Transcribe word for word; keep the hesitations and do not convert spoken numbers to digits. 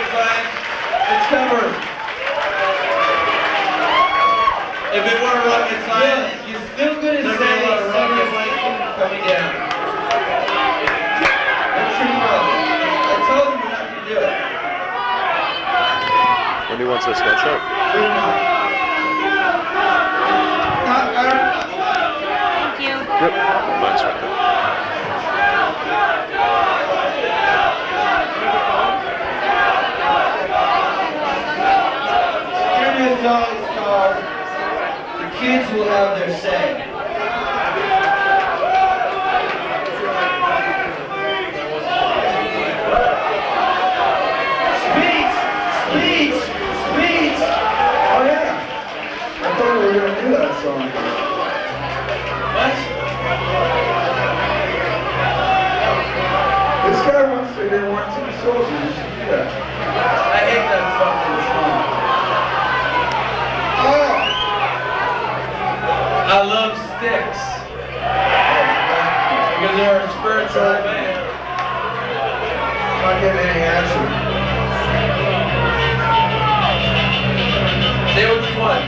sign. It's covered. If it were a rocket science, you're still going to say rocket science coming down. That's pretty well. I told him we're not going to do it. When do you want to sketch up? We're not. Not, uh, Thank you. Yep. Mine's right there. Here this song is called The Kids Will Have Their Say. Speech! Speech! Speech! Oh yeah. I thought we were going to do that song. What? This guy wants to be one to be soldiers. You should do that. I hate that fucking song. Oh! I love Styx. Because they're a spiritual band. I'm not getting any action.